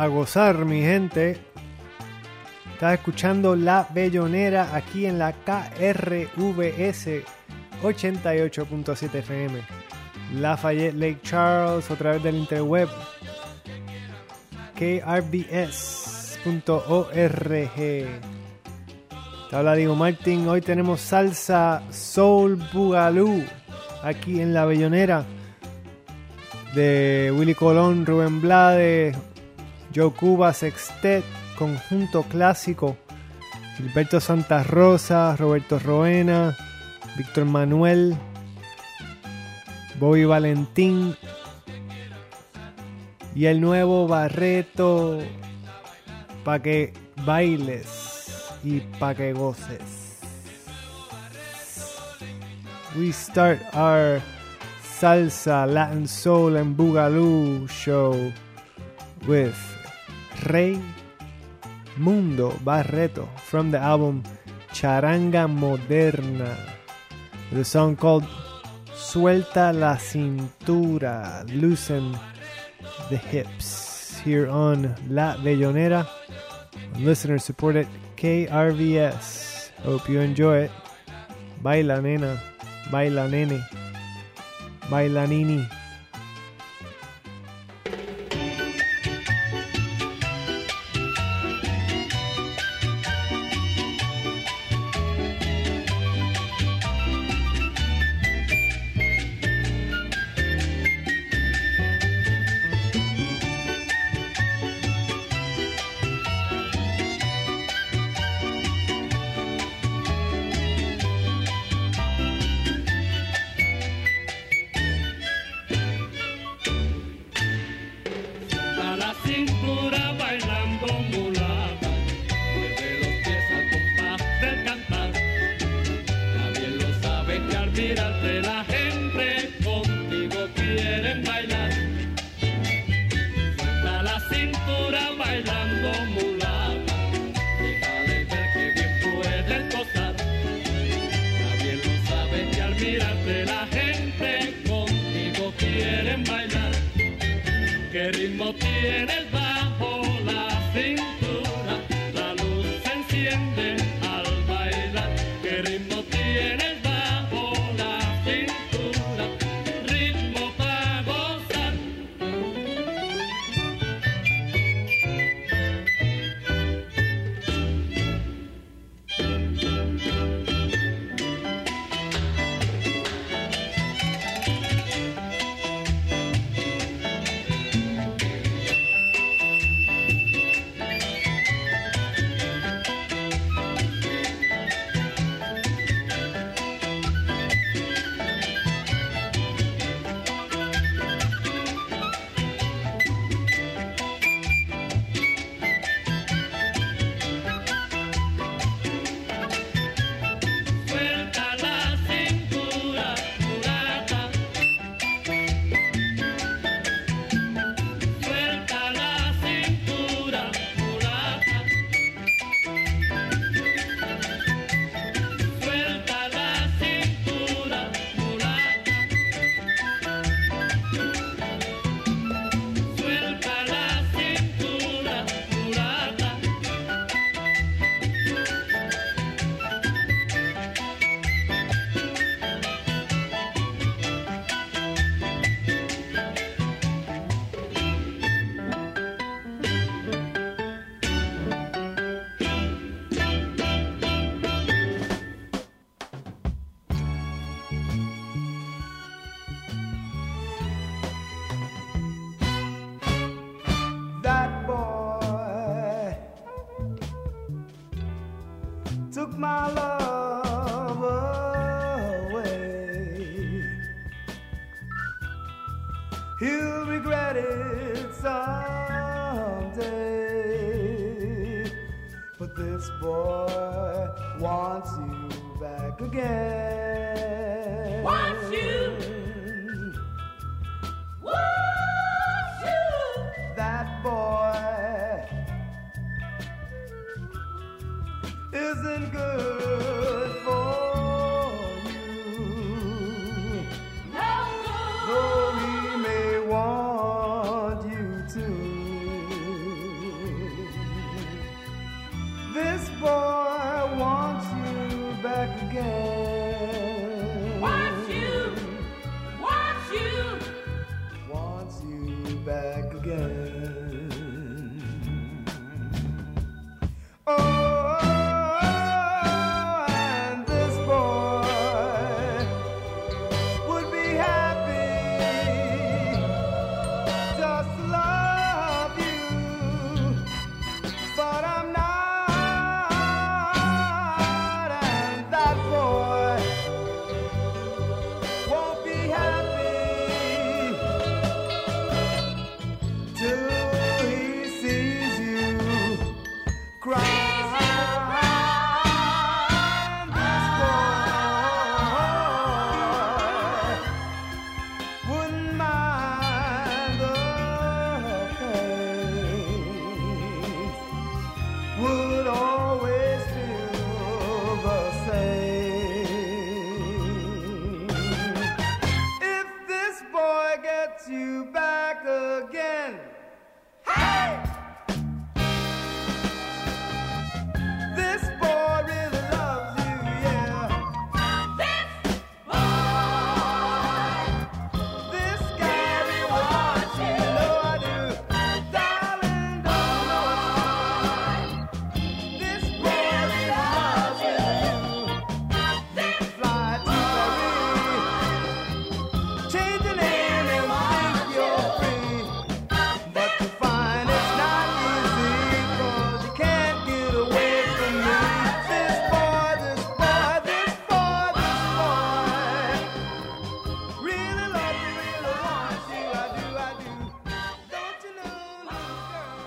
a gozar, mi gente. Estás escuchando La Bellonera aquí en la KRVS 88.7 FM. Lafayette, Lake Charles, otra vez del interweb. KRVS.org. Te habla Diego Martin. Hoy tenemos salsa soul boogaloo aquí en La Bellonera, de Willy Colón, Rubén Blades, Joe Cuba, Sextet, Conjunto Clásico, Gilberto Santa Rosa, Roberto Roena, Víctor Manuel, Bobby Valentín y el nuevo Barreto, pa' que bailes y pa' que goces. We start our Salsa, Latin Soul and Boogaloo show with Rey Mundo Barreto from the album Charanga Moderna. The song called Suelta la Cintura, Loosen the Hips, here on La Bellonera, listener supported KRVS. Hope you enjoy it. Baila nena, baila nene, baila nini. Took my love away. He'll regret it someday. But this boy wants you back again. Wants you. Wants you. That boy isn't good for you. No good. Though he may want you to. again. Wants you Wants you back again. Oh, and this boy would be happy just to love you, but I'm not, and that boy won't be happy till he sees you cry. This boy wouldn't mind the pain, would always feel the same. If this boy gets you back again, hey! This boy really loves you, yeah. This guy really wants you, know I do. Darling, don't know it's this boy really loves you. Fly to Paris, change your name and think you're free. But to find it's not easy, 'cause you can't get away from me. This boy, this boy, this boy, this boy really loves you, really wants you. I do, I do. Don't you know, little girl?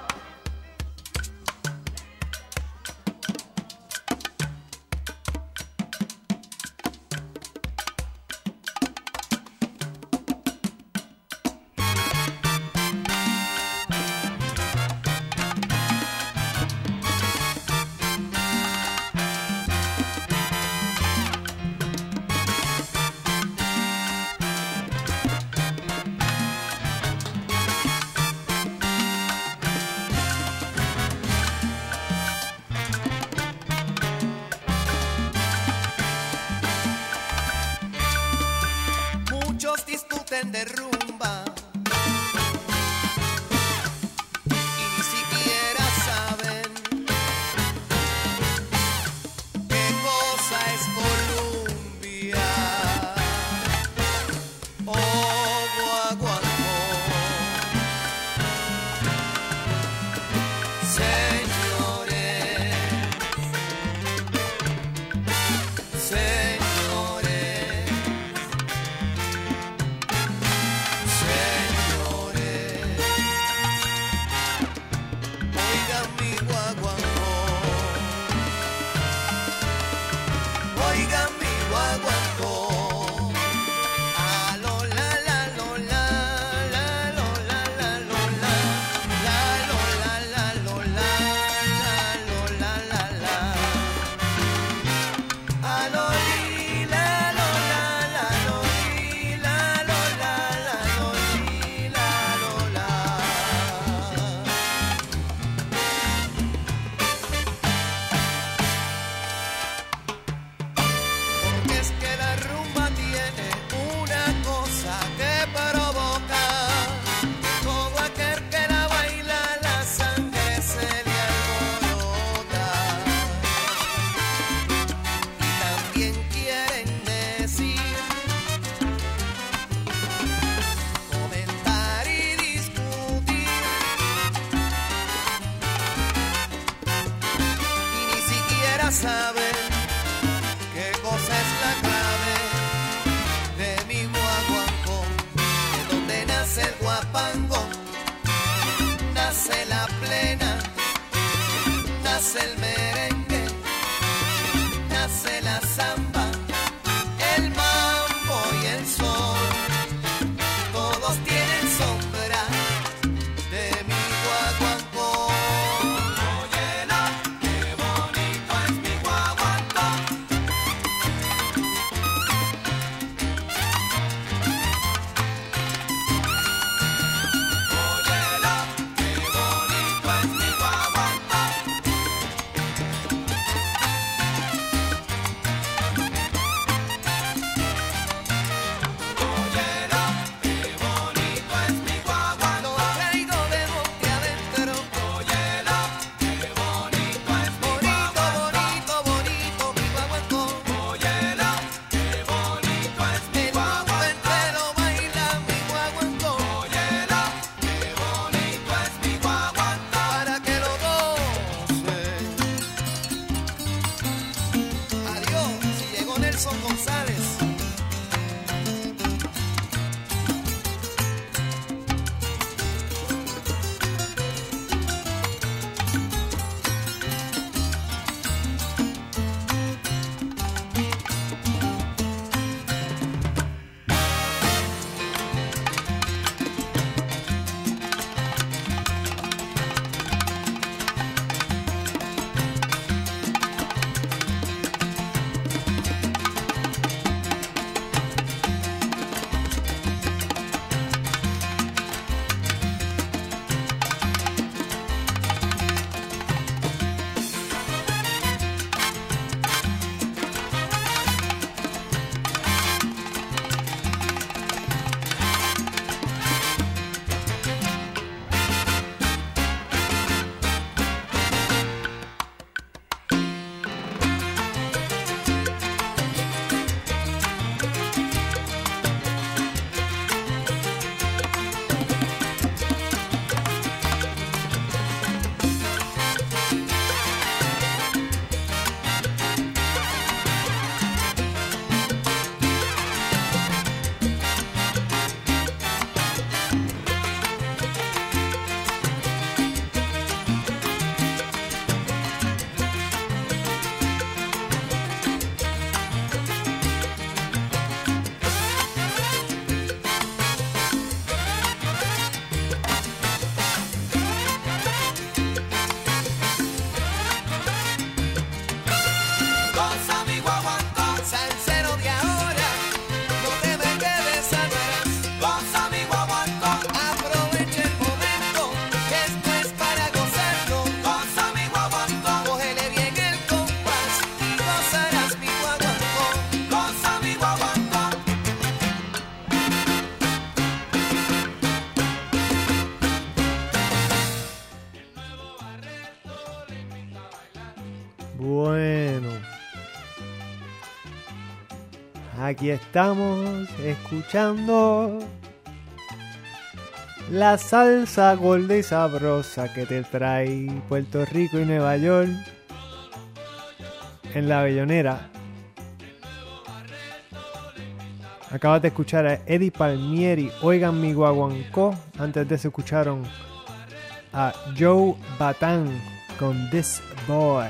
Muchos discuten de rumba y ni siquiera saben qué cosa es Colombia o Guaguancó. Señores, señores, señores, oigan mi guaguancó, oigan mi guaguancó. A lo la la lo la la lo la la lo la la lo la la lo la la lo la la la. A lo li la lo la la lo li la lo la la lo li la lo la. Porque es que la rumba tiene una cosa que provoca todo aquel que la baila, la sangre se le alborota. Y también quieren decir, comentar y discutir, y ni siquiera saben qué cosa es la clave de mi guaguancó, de donde nace el guapango, nace la plena, nace el merengue, nace la samba, el mambo y el sol, todos tienen sombra de mi guaguancó. Óyelo, qué bonito es mi guaguancó. Óyelo, qué bonito es mi guaguancó. Nelson González. Bueno, aquí estamos escuchando la salsa gorda y sabrosa que te trae Puerto Rico y Nueva York en La Bellonera. Acabas de escuchar a Eddie Palmieri, Oigan mi guaguancó. Antes de eso escucharon a Joe Batán con This Boy,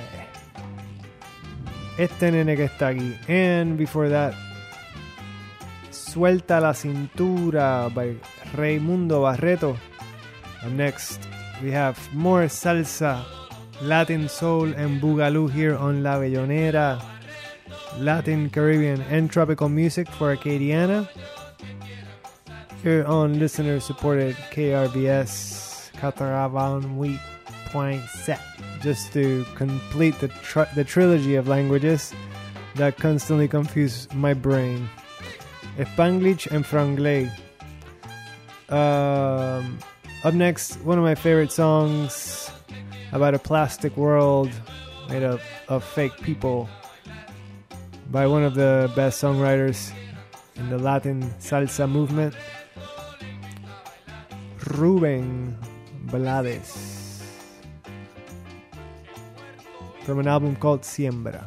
este nene que está aquí. And before that, Suelta la Cintura by Raimundo Barreto. And next, we have more salsa, Latin soul and boogaloo here on La Bellonera. Latin, Caribbean, and tropical music for Acadiana. Here on listener-supported KRBS 88.7. Just to complete the trilogy of languages that constantly confuse my brain. Spanglish and Franglais. Up next, one of my favorite songs about a plastic world made up of fake people by one of the best songwriters in the Latin salsa movement, Rubén Blades, from an album called Siembra.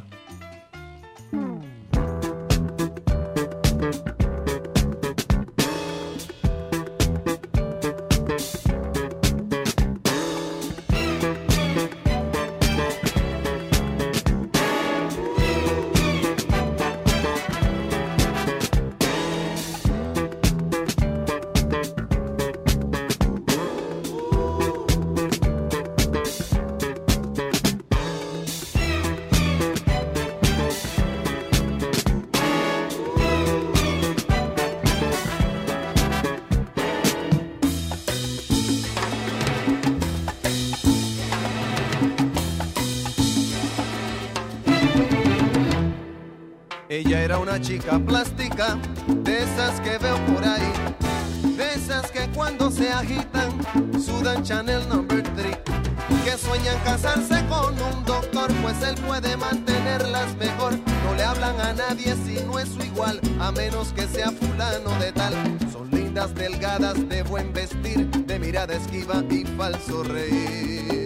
Ella era una chica plástica, de esas que veo por ahí, de esas que cuando se agitan sudan Chanel No. 3, que sueñan casarse con un doctor, pues él puede mantenerlas mejor. No le hablan a nadie si no es su igual, a menos que sea fulano de tal. Son lindas, delgadas, de buen vestir, de mirada esquiva y falso reír.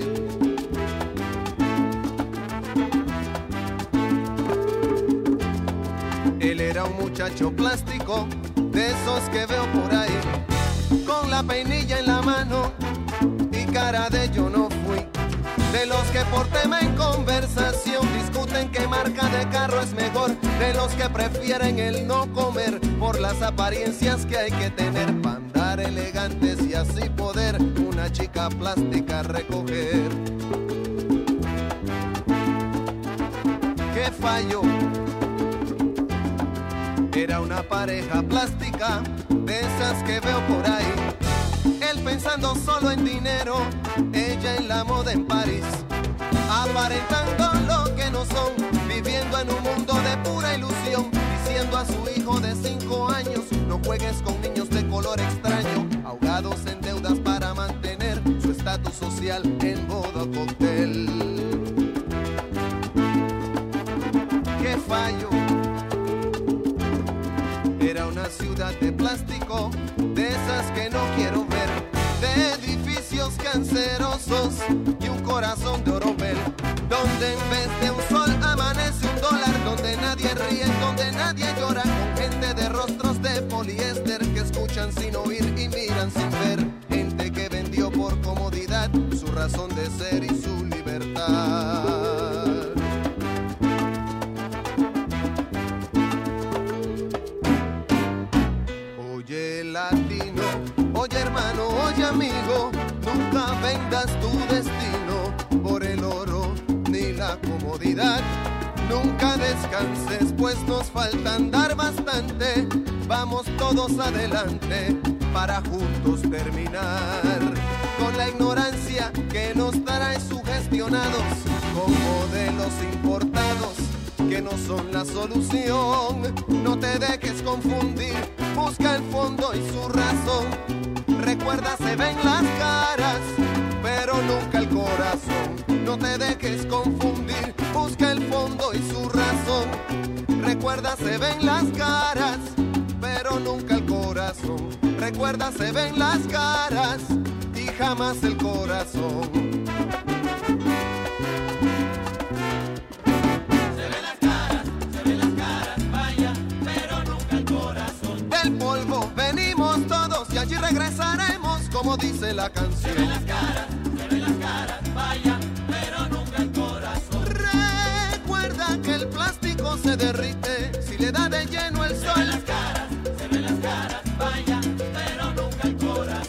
Era un muchacho plástico, de esos que veo por ahí, con la peinilla en la mano y cara de yo no fui. De los que por tema en conversación discuten qué marca de carro es mejor. De los que prefieren el no comer por las apariencias que hay que tener para andar elegantes y así poder una chica plástica recoger. ¿Qué falló? Era una pareja plástica, de esas que veo por ahí. Él pensando solo en dinero, ella en la moda en París. Aparentando lo que no son, viviendo en un mundo de pura ilusión. Diciendo a su hijo de 5 años, no juegues con niños de color extraño. Ahogados en deudas para mantener su estatus social en boda o cóctel. ¿Qué fallo? Era una ciudad de plástico, de esas que no quiero ver, de edificios cancerosos y un corazón de oropel, donde en vez de un sol amanece un dólar, donde nadie ríe, donde nadie llora, con gente de rostros de poliéster que escuchan sin oír y miran sin ver, gente que vendió por comodidad su razón de ser y su libertad. Oye latino, oye hermano, oye amigo, nunca vendas tu destino por el oro ni la comodidad. Nunca descanses, pues nos falta andar bastante. Vamos todos adelante para juntos terminar con la ignorancia que nos trae sugestionados con modelos importados que no son la solución. No te dejes confundir, busca el fondo y su razón. Recuerda, se ven las caras, pero nunca el corazón. No te dejes confundir, busca el fondo y su razón. Recuerda, se ven las caras, pero nunca el corazón. Recuerda, se ven las caras y jamás el corazón. Del polvo venimos todos y allí regresaremos, como dice la canción. Se ven las caras, vaya, pero nunca el corazón. Recuerda que el plástico se derrite si le da de lleno el sol. Se ven las caras, vaya, pero nunca el corazón.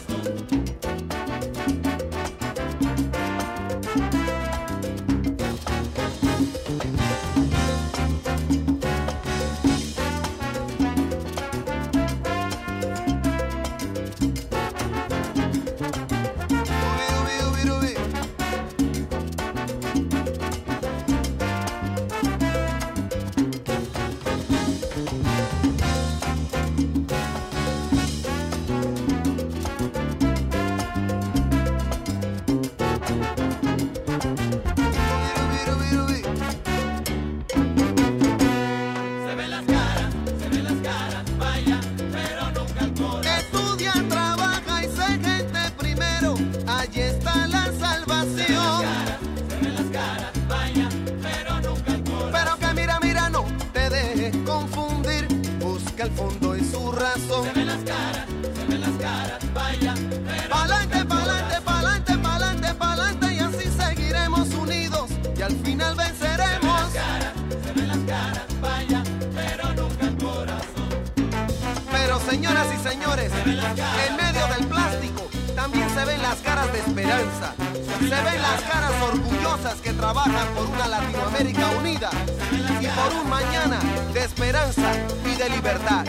El fondo y su razón. Se ven las caras, vaya, pero pa'lante, pa'lante, pa'lante, pa'lante, pa'lante, y así seguiremos unidos y al final venceremos. se ven las caras, vaya, pero nunca el corazón. Pero señoras y señores, en medio del plástico también se ven las caras de esperanza. Se ven las caras orgullosas que trabajan por una Latinoamérica unida y por un mañana de esperanza y de libertad.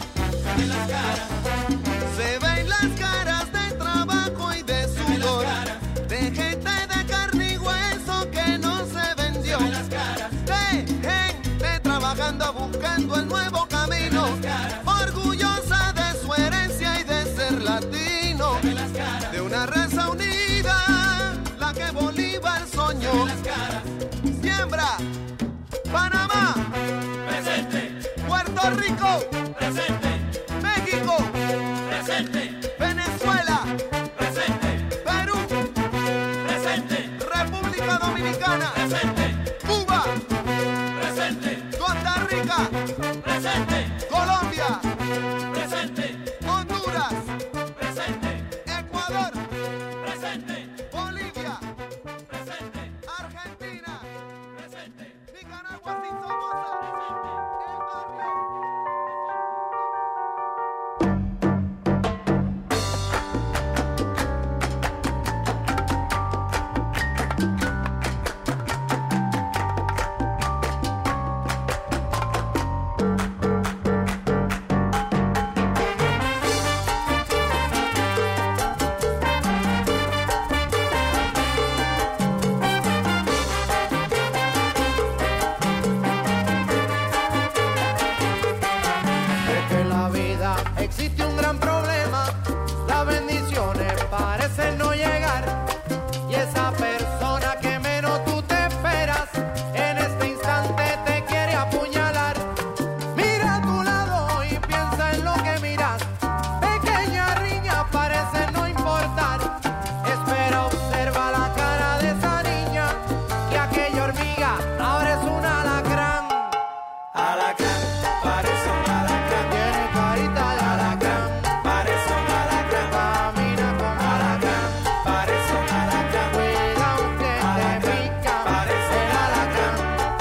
Se ven las caras de trabajo y de sudor, de gente de carne y hueso que no se vendió, de gente trabajando buscando el nuevo camino, orgullosa de su herencia y de ser latino, de una raza unida, la que Bolívar soñó. Siembra, Panamá, Presente, Puerto Rico, presente, México, presente, Venezuela, presente, Perú, presente, República Dominicana, presente, Cuba, presente, Costa Rica, presente. Nicaragua sin Somoza, el barrio. Es que en la vida existe un gran problema, las bendiciones parecen no llegar, y esa persona que menos tú te esperas, en este instante te quiere apuñalar. Mira a tu lado y piensa en lo que miras, pequeña riña parece no importar, espera, observa la cara de esa niña, que aquella hormiga ahora es un alacrán. Alacrán, parece un alacrán. Tiene carita de alacrán, Parece un alacrán. camina como alacrán, Parece un alacrán. cuidado que te pica Parece el alacrán.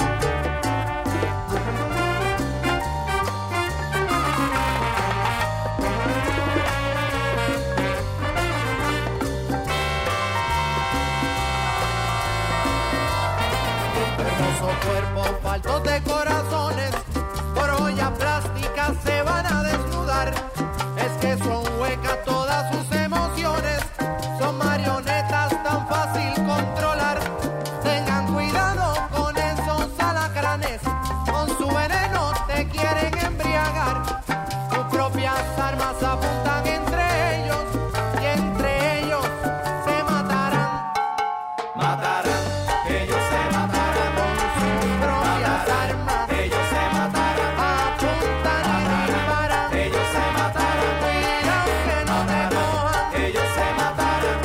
Hermosos cuerpos faltos de corazones, por ollas plásticas se van a desnudar. Es que son huecas todas sus emociones, son marionetas tan fácil controlar. Tengan cuidado con esos alacranes, con su veneno te quieren embriagar. Sus propias armas apuntan entre ellos, y entre ellos se matarán. Matarán, ellos se matarán. Con sus propias armas Ellos se matarán. apuntan y disparan. Ellos se matarán. Cuidado que no te cojan. Ellos se matarán.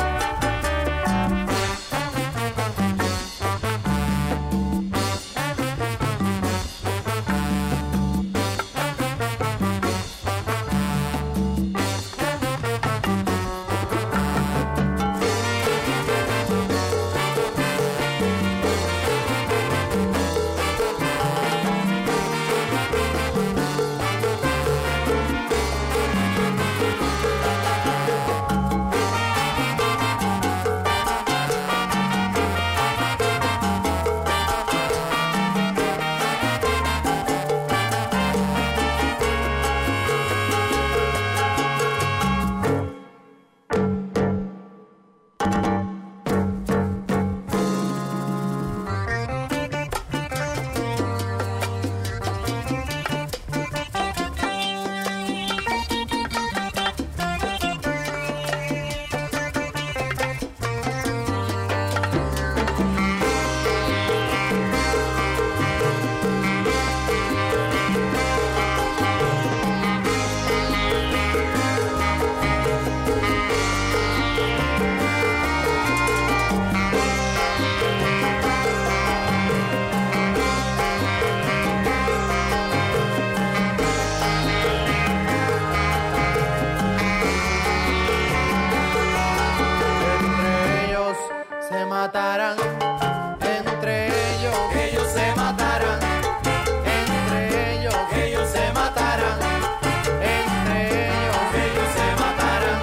Entre ellos se matarán. Entre ellos se matarán. Entre ellos se matarán. Entre ellos se matarán.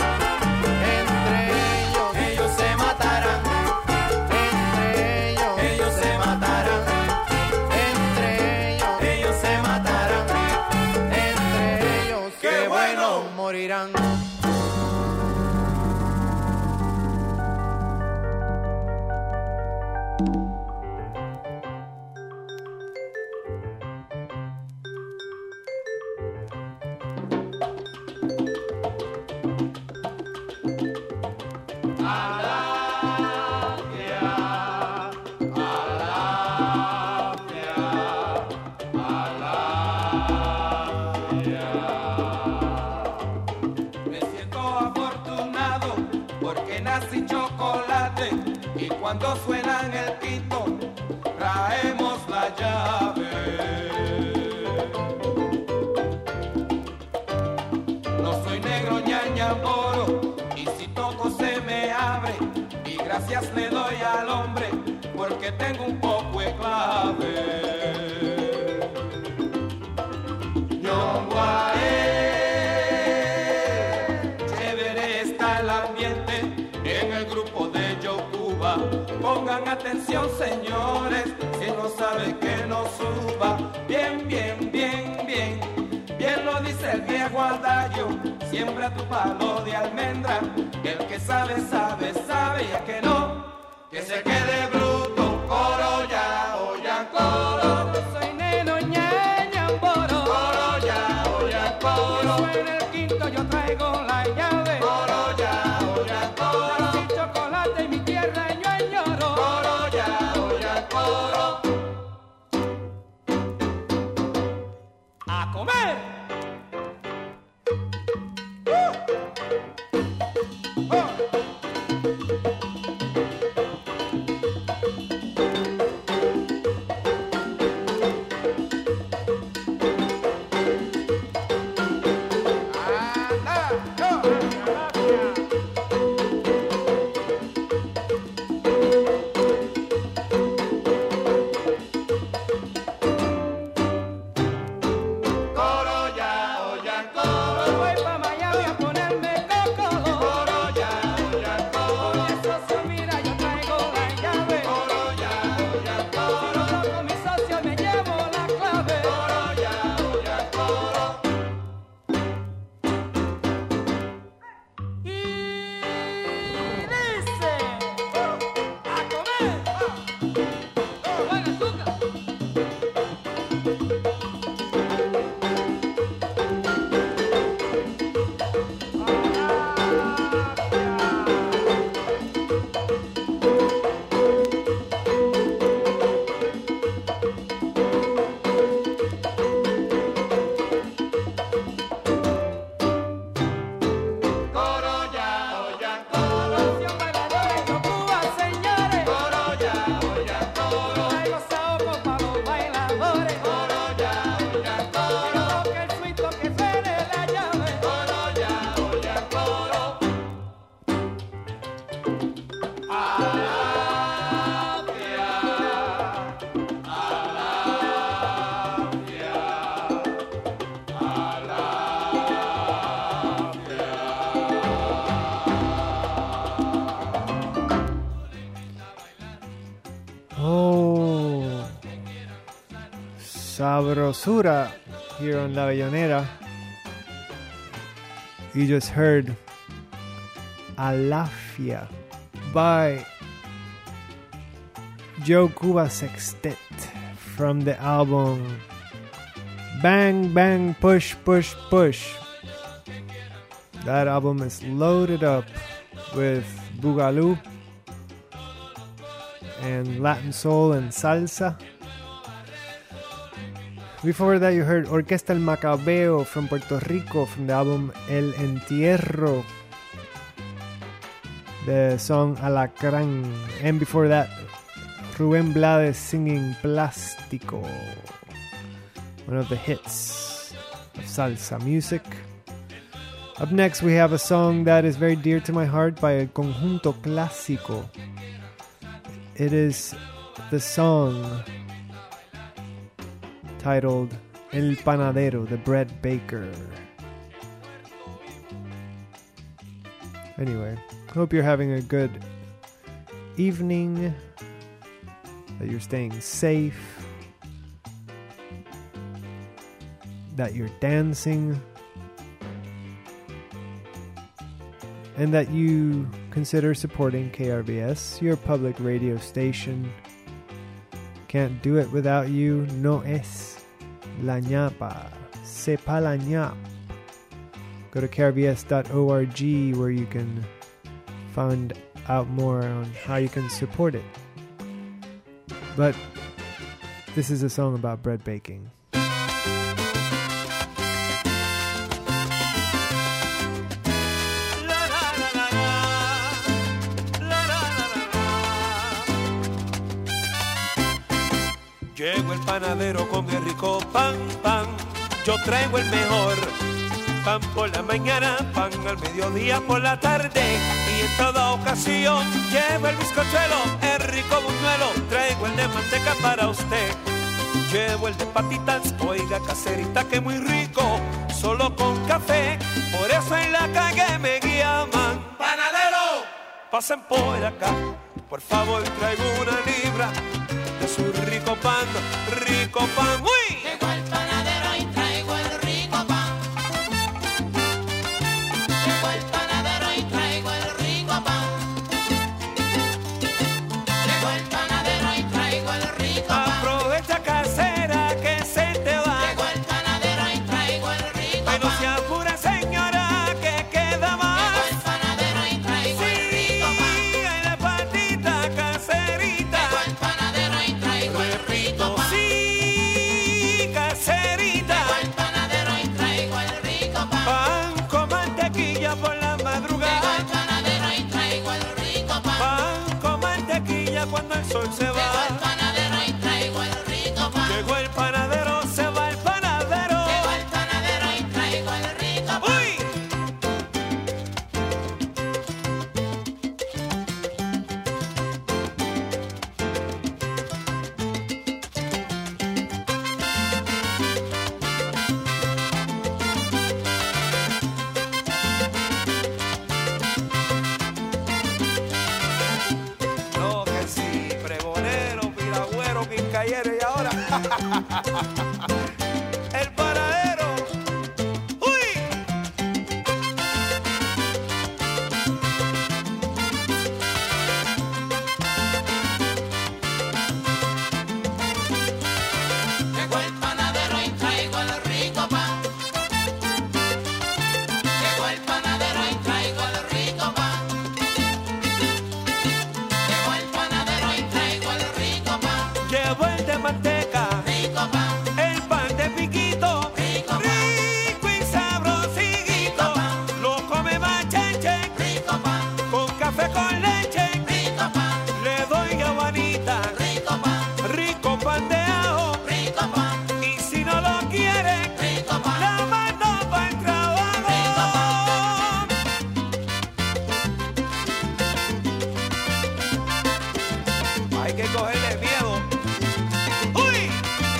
Entre ellos se matarán. Entre ellos se matarán. Entre ellos se matarán. Entre ellos ¡Qué bueno! morirán. Me siento afortunado porque nací chocolate y cuando suenan el quinto traemos la llave. No soy negro ñaña moro y si toco se me abre y gracias le doy al hombre porque tengo un poco de clave. señores, si no sabe que no suba. Bien, bien, bien, bien, bien lo dice el viejo adagio. Siembra tu palo de almendra, que el que sabe, sabe, sabe, y el que no, que se quede bruto. Coro ya, oya, coro. Soy neno ñañamboro. Coro ya, oya, coro. En el quinto yo traigo la llave. Coro ya, oya, coro. Mi chocolate y mi tierra yo añoro. Coro ya, oya, coro. A comer. Coro ya, oya, coro. Voy pa' Miami a ponerme coco. Coro ya, oya, coro. Oye, socio, mira, yo traigo la llave. Coro ya, oya, Si coro. no hablo con mi socio, me llevo la clave. Coro ya, oya, coro. Y dice: a comer. Buen azúcar. Coro ya, oya, coro. Canción bailadores, yo Cuba, señores. Coro ya, oya, coro. Traigo saoco pa' los bailadores. Coro ya, oya, coro. Toque el suito que suene la llave. Coro ya, oya, coro. Oh, sabrosura here on La Bellonera. You just heard Alafia by Joe Cuba Sextet from the album Bang Bang Push Push Push. That album is loaded up with boogaloo and Latin soul and salsa. Before that you heard Orquesta El Macabeo from Puerto Rico from the album El Entierro, the song Alacrán. And before that, Rubén Blades singing Plástico, one of the hits of salsa music. Up next we have a song that is very dear to my heart by El Conjunto Clásico. It is the song titled El Panadero, the bread baker. Anyway, hope you're having a good evening, that you're staying safe, that you're dancing, and that you consider supporting KRBS, your public radio station. Can't do it without you. No es la ñapa. Sepa la ñap. Go to krbs.org where you can find out more on how you can support it. But this is a song about bread baking. Llegó el panadero con el rico pan, pan. Yo traigo el mejor pan por la mañana, pan al mediodía, por la tarde y en toda ocasión. Llevo el bizcochuelo, el rico buñuelo, traigo el de manteca para usted. Llevo el de patitas, oiga caserita que muy rico, solo con café. Por eso en la calle me llaman panadero. Pasen por acá, Por favor, traigo una libra de su rico pan, rico pan. ¡Uy! Llegó el panadero y traigo el rico pan. Llegó el panadero y traigo el rico pan. Llegó el panadero y traigo el rico pan. Aprovecha, casera, que se te va. Llegó el panadero y traigo el rico pan. Ay, no se apure, señora, que queda más. Llegó el panadero y traigo el rico pan. Sí, ay, la patita caserita. Llegó el panadero y traigo el rico pan. Sí, caserita. Llegó el panadero y traigo el rico pan. Pan con mantequilla por la Llegó madrugada. el panadero y traigo el rico pan. Pan con mantequilla cuando el sol se Llegó el va. panadero y traigo el rico pan. Llegó el panadero, se va el panadero. Llegó el panadero y traigo el rico pan. ¡Uy! No, que sí, pregonero, piragüero, quincayero y ahora el panadero. ¡Uy! Llegó el panadero y traigo el rico pan. Llegó el panadero y traigo el rico pan. Llegó el panadero y traigo el rico pan. Llevo el de manteca, Rico pan, el pan de piquito, rico pan, rico y sabrosito. Lo come macheche, rico pan, con café con leche. rico pan, Le doy gabanita, rico pan, rico pan de ajo. rico pan, Y si no lo quiere, rico pan. la mando para el trabajo. Hay que cogerle miedo. ¡Uy!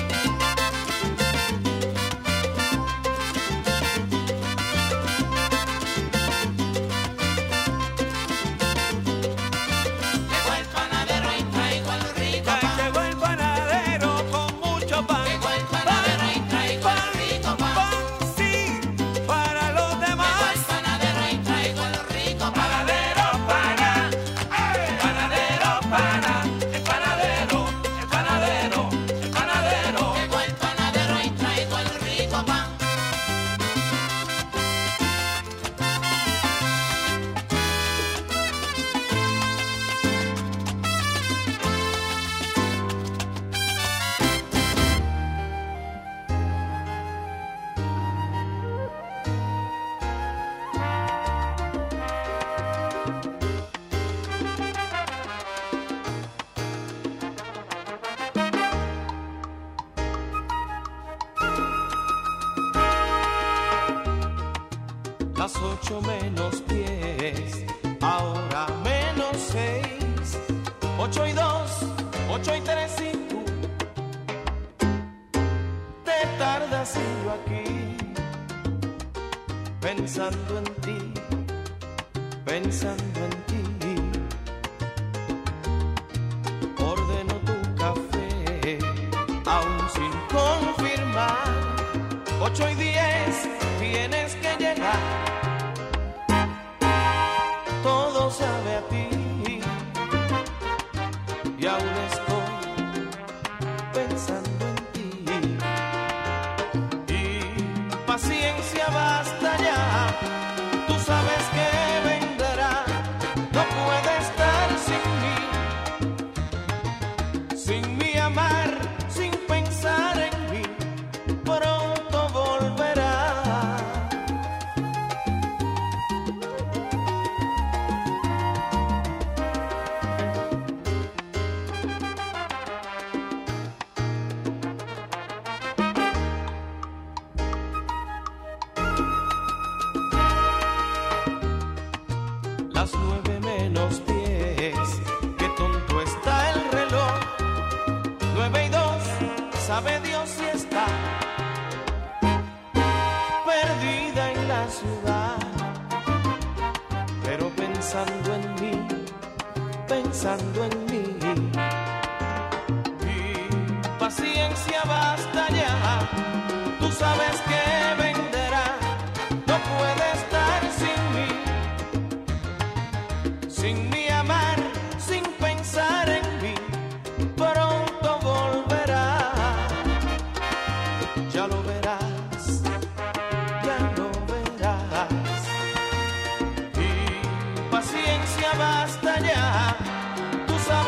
Llegó el panadero y traigo el rico Ya pan. llegó el panadero con mucho pan. Llegó el panadero y traigo el rico pan. Pan, sí, para los Llegó demás. el panadero y traigo el rico pan. Panadero, pana, panadero, pana, el panadero, el panadero, el panadero. Llegó el panadero y traigo el rico pan. Las 8 menos 10, ahora menos 6, 8 y 2, 8 y 3 y tú. Te tardas y yo aquí, pensando en ti, pensando en ti. Ordeno tu café, aún sin confirmar. 8 y 10, tienes que llegar. Todo sabe a ti y aún estoy pensando en ti. Y paciencia basta ya, tú sabes que vendrá. No puede estar sin mí amar, sin pensar en mí. Pronto volverá. Las 9 menos 10, qué tonto está el reloj. 9 y 2, sabe Dios si está perdida en la ciudad, pero pensando en mí, pensando pensando en mí. Y paciencia basta ya, tú sabes que venderá, no puede estar sin mí amar, sin pensar en mí, pronto volverá, ya lo verás, ya lo verás. Y paciencia basta ya, tú sabes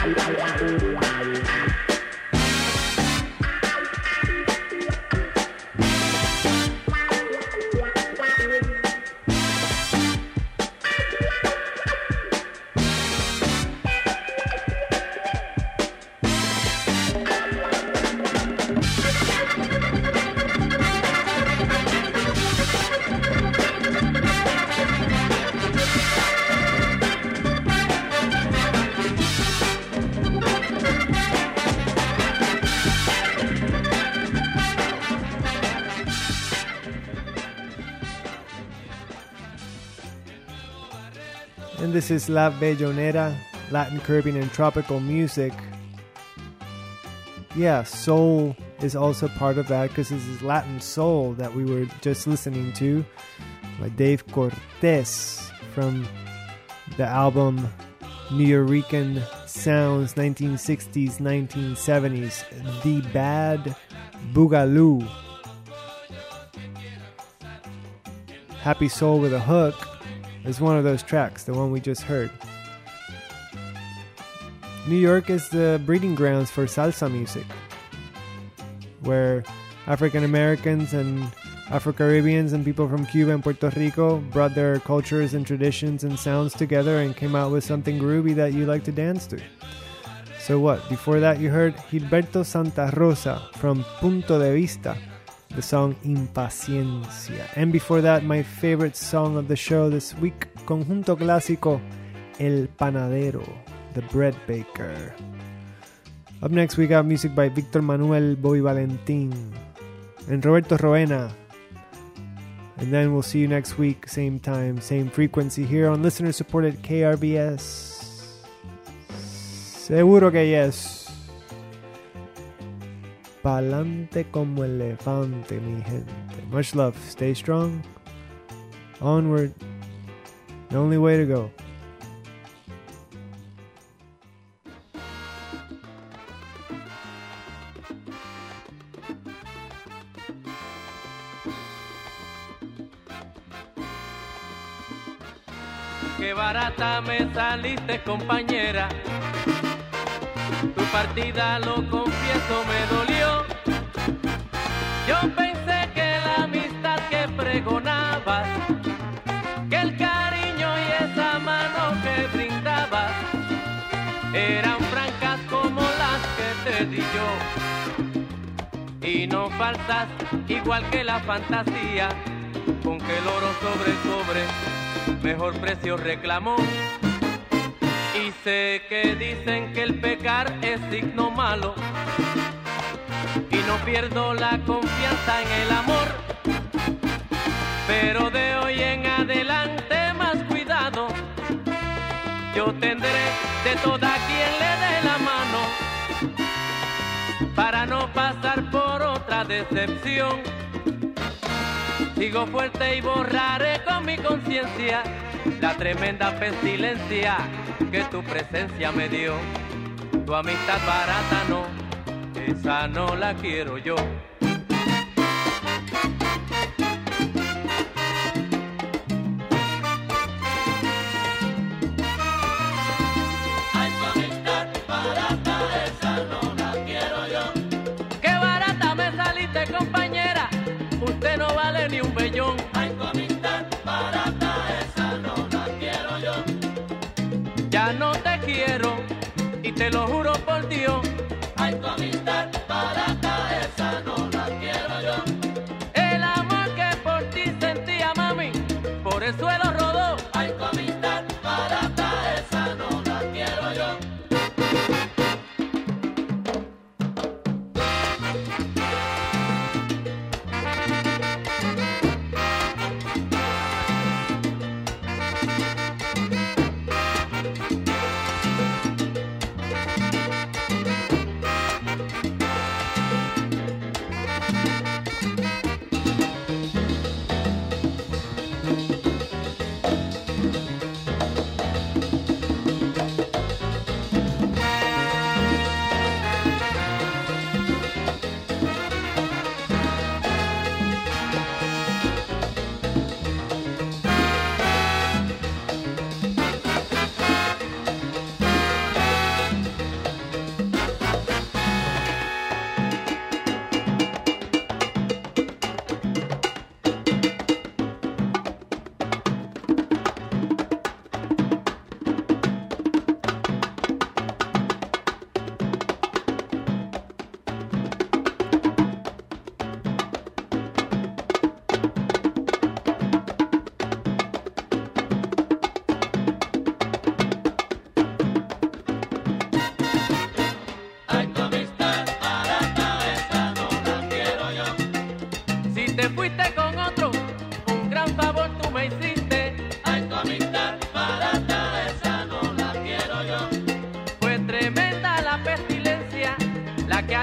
And this is La Bellonera, Latin, Caribbean, and tropical music. Yeah, soul is also part of that because this is Latin soul that we were just listening to by Dave Cortez from the album Nuyorican Sounds 1960s, 1970s, The Bad Boogaloo. Happy Soul with a Hook is one of those tracks, the one we just heard. New York is the breeding grounds for salsa music, where African Americans and Afro-Caribbeans and people from Cuba and Puerto Rico brought their cultures and traditions and sounds together and came out with something groovy that you like to dance to. So what? Before that you heard Gilberto Santa Rosa from Punto de Vista, the song Impaciencia. And before that, my favorite song of the show this week, Conjunto Clásico, El Panadero, the Bread Baker. Up next we got music by Víctor Manuel Bobby Valentín and Roberto Roena. And then we'll see you next week, same time, same frequency here on listener-supported KRBS. Seguro que yes. Pa'lante como elefante, mi gente. Much love. Stay strong. Onward. The only way to go. Qué barata me saliste, compañera. Tu partida, lo confieso, me dolió. Yo pensé que la amistad que pregonabas, que el cariño y esa mano que brindabas, eran francas como las que te di yo, y no falsas, igual que la fantasía, con que el oro sobre el cobre mejor precio reclamó. Y sé que dicen que el pecar es signo malo, y no pierdo la confianza en el amor, pero de hoy en adelante más cuidado, yo tendré de toda quien le dé la mano, para no pasar por otra decepción. Sigo fuerte y borraré con mi conciencia la tremenda pestilencia que tu presencia me dio. Tu amistad barata no, esa no la quiero yo. Ay, tu amistad barata, esa no la quiero yo. Qué barata me saliste, compañera, usted no vale ni un bellón. Ay, tu amistad barata, esa no la quiero yo. Ya no te quiero y te lo juro por Dios. Ay, tu amistad barata, esa no la quiero yo. El amor que por ti sentía, mami, por el suelo rodó. Ay, tu amistad barata, esa no la quiero yo.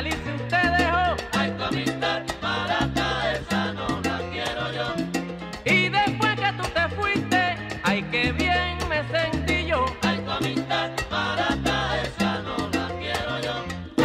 Alicia usted dejó. Ay, tu amistad barata, esa no la quiero yo. Y después que tú te fuiste, ay, qué bien me sentí yo. Ay, tu amistad barata, esa no la quiero yo.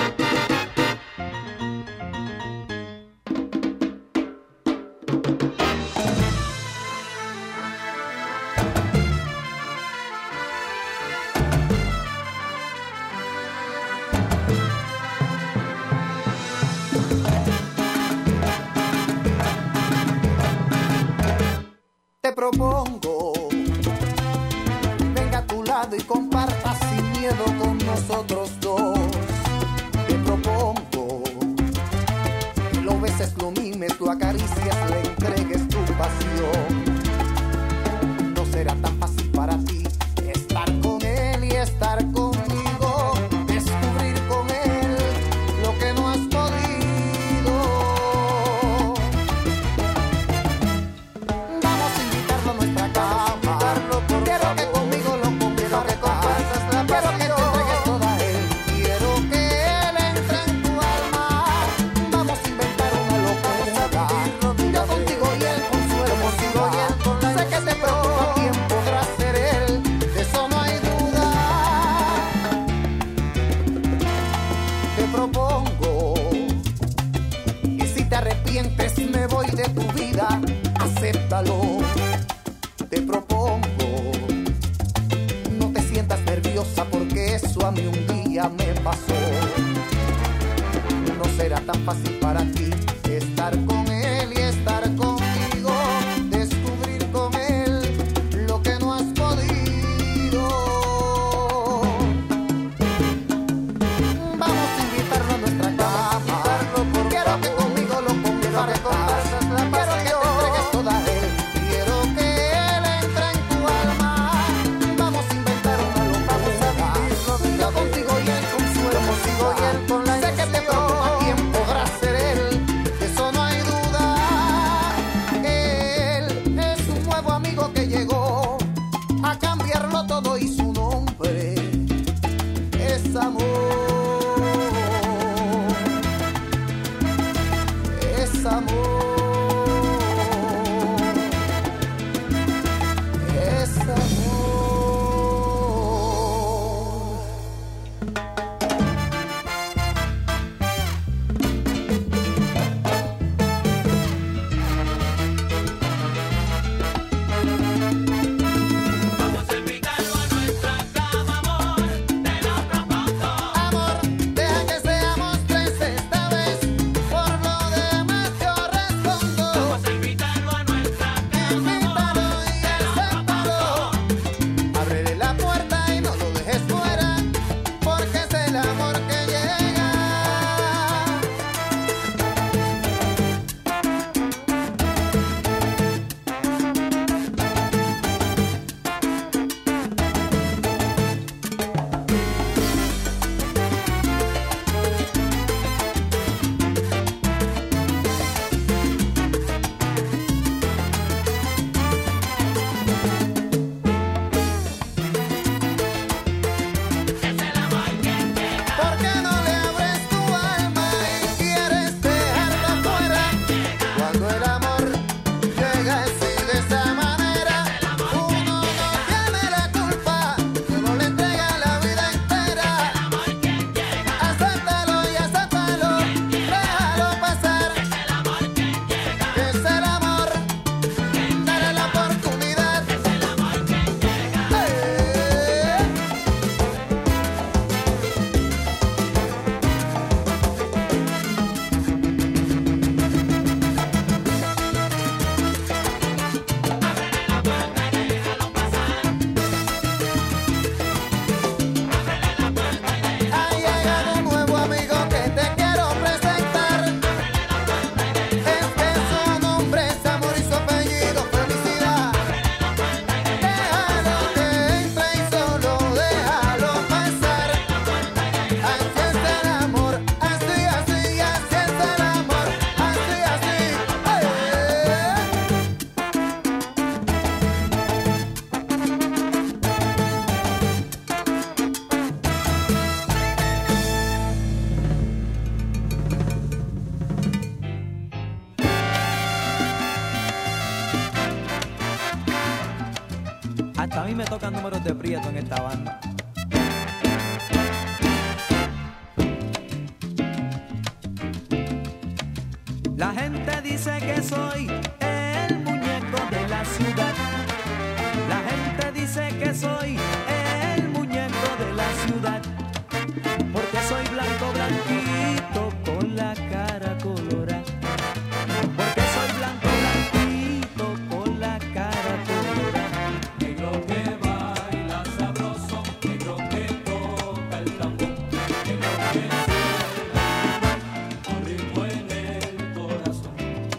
Te propongo, venga a tu lado y comparta sin miedo con nosotros dos. Te propongo que lo beses, lo mimes, lo acaricias, le entregues tu pasión. No será tan fácil para ti estar con él y estar conmigo, descubrir con él lo que no has podido. Vamos a invitarlo a nuestra cama. Quiero que conmigo lo compartas. Quiero que te entregues toda a él. Quiero que él entre en tu alma. Vamos a inventar una locura. Yo contigo y él con su hermosura. Sé que te preocupa quién podrá ser él. De eso no hay duda. Te propongo que si te arrepientes me voy de tu vida. Acéptalo. Te propongo, no te sientas nerviosa porque eso a mí un día me pasó. No será tan fácil para ti estar con él y estar conmigo, descubrir con él lo que no has podido. Vamos a invitarlo a nuestra cama. Quiero que conmigo lo compartas. Quiero que te entregues toda a él. Quiero que él entre en tu alma. Vamos a inventar una locura. Yo contigo y él con su hermosura. Sé que te preocupa quién podrá ser él. De eso no hay duda. Hasta a mí me tocan números de Prieto en esta banda. La gente dice que soy el muñeco de la ciudad. La gente dice que soy el muñeco de la ciudad. Porque soy blanco, blanquito, con la cara colorada. Porque soy blanco, blanquito, con la cara colorada. Negro que baila sabroso, negro que toca el tambor, negro que suena con ritmo en el corazón.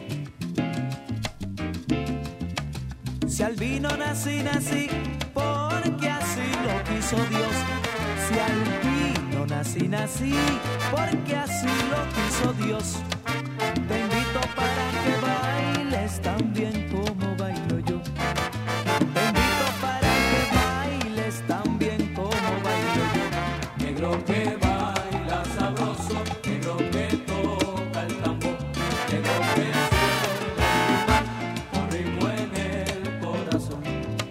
Si albino nací, nací, porque así lo quiso Dios. Si albino nací, nací, porque así lo quiso Dios. Te invito para que bailes tan bien como bailo yo. Te invito para que bailes tan bien como bailo yo. Negro que baila sabroso, negro que toca el tambor, negro que suena con ritmo en el corazón.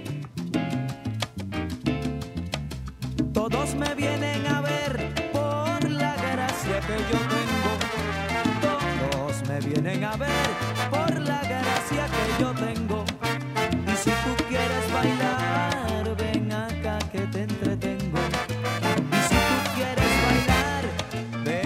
Todos me vienen a ver por la gracia que yo tengo. Todos me vienen a ver por la gracia que yo tengo. Y si tú quieres bailar, ven acá que te entretengo. Y si tú quieres bailar,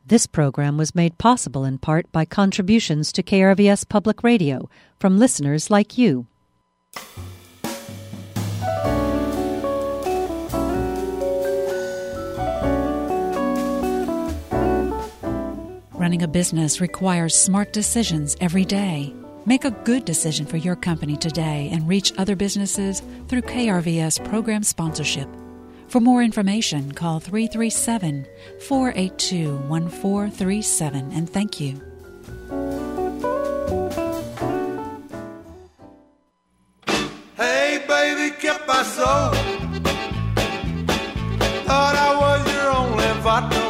This program was made possible in part by contributions to KRVS Public Radio from listeners like you. Running a business requires smart decisions every day. Make a good decision for your company today and reach other businesses through KRVS program sponsorship. For more information, call 337-482-1437 and thank you. Hey baby, ¿qué pasó? Thought I was your only vato.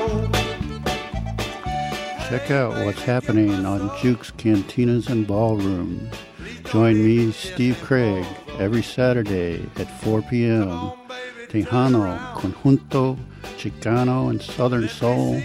Check out what's happening on Juke's Cantinas and Ballrooms. Join me, Steve Craig, every Saturday at 4 p.m. Tejano, Conjunto, Chicano, and Southern Soul